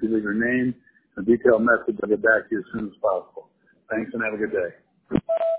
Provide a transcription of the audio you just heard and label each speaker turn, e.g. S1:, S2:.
S1: you leave your name, a detailed message. I'll get back to you as soon as possible. Thanks and have a good day.